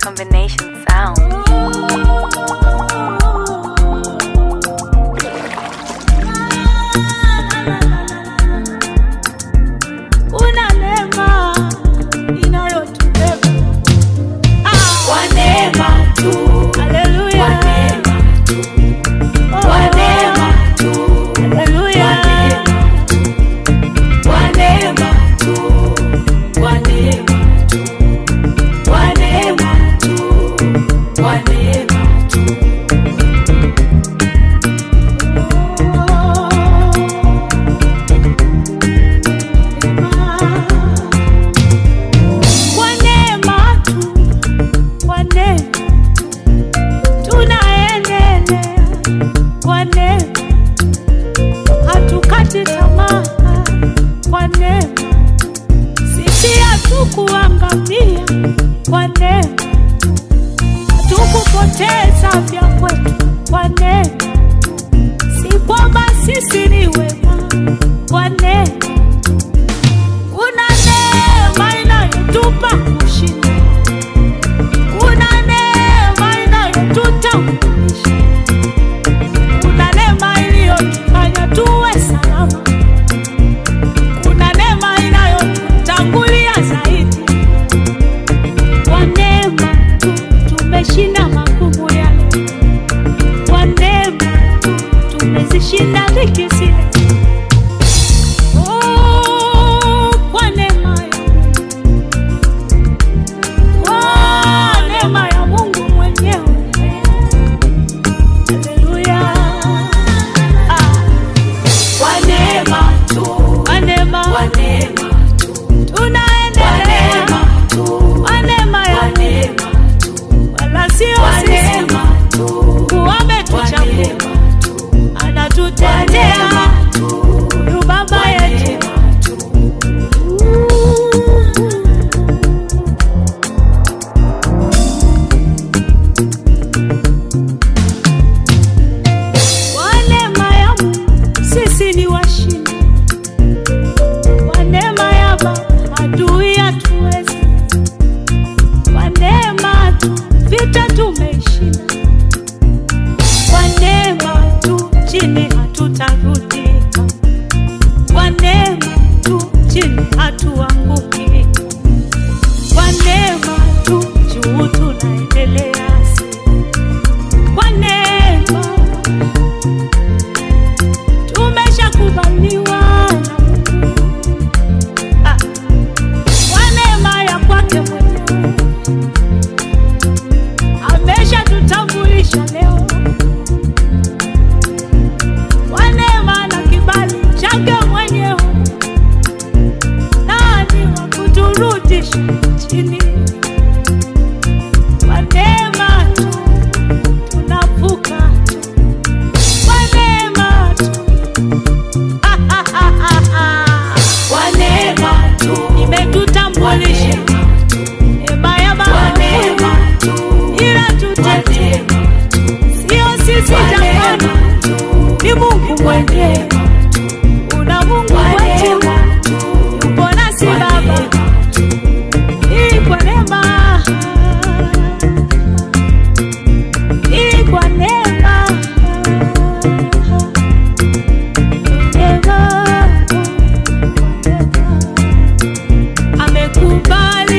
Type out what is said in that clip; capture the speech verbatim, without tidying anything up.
combination sound. Una neema inayotubeba. Kwa neema tu. Haleluya. Kwa neema tu. Haleluya. Kwa neema tu. Kwa neema tu. Kwa neema tu. Kwa neema tu. Kwa neema tu. Kwa neema tunaendelea. Kwa neema hatukati tamaa. Kwa neema sisi hatukuangamia. Kwa neema hatukupoteza vya kwetu. Kwa neema si kwamba sisi ni wema. Kwa neema kuna neema inayotupa kushinda. Kuna neema inayotutambulisha. Kuna neema iliyotufanya tuwe salama. Kuna neema inayotutangulia zaidi. Kwa neema tu tumeshinda magumu yale. Kwa neema tu tumezishinda dhiki zile. Oh, kwa neema ya Kwa neema ya Mungu mwenyewe. Haleluya. Ah. Kwa neema tu. Kwa neema. Kwa neema tu. Tunaendelea. Kwa neema tu. Kwa neema ya neema tu. Wala sio sisi. Kwa neema tu. Ametuchagua. Anatutendea. Huyu Baba yetu. Kwa neema ya Mungu sisi ni washindi. Kwa neema ya Baba adui hatuwezi. Kwa neema tu vita tumeishinda. Kwa neema tu chini hatutarudi. Kwa neema tu chini hatuanguki. Kwa neema tu juu tunaendelea. Kwa neema tumeshakubaliwa na Mungu. Ah. Kwa neema ya kwake mwenyewe ameshatutambulisha leo. Kwa neema na kibali chake mwenyewe, nani wa kuturudisha chini? Kwa neema tu tunavuka tu. Kwa neema tu. Ah, ah, ah, ah, ah. Kwa neema tu imetutambulisha. Neema ya Baba. Kwa neema tu inatutetea. Sio sisi jamani, ni Mungu mwenyewe. Una Mungu wetu yupo nasi Baba. Hii kwa neema. Hii kwa neema. Neema. Amekubali